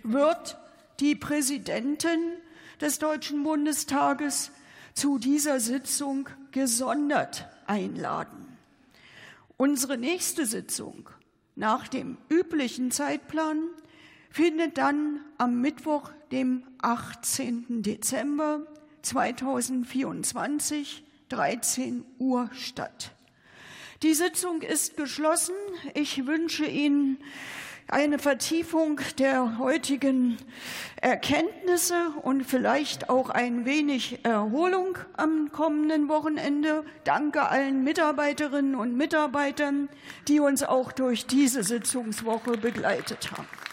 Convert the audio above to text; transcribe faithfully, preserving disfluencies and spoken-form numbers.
wird die Präsidentin des Deutschen Bundestages zu dieser Sitzung gesondert einladen. Unsere nächste Sitzung nach dem üblichen Zeitplan findet dann am Mittwoch, dem achtzehnten Dezember zweitausendvierundzwanzig, dreizehn Uhr statt. Die Sitzung ist geschlossen. Ich wünsche Ihnen eine Vertiefung der heutigen Erkenntnisse und vielleicht auch ein wenig Erholung am kommenden Wochenende. Danke allen Mitarbeiterinnen und Mitarbeitern, die uns auch durch diese Sitzungswoche begleitet haben.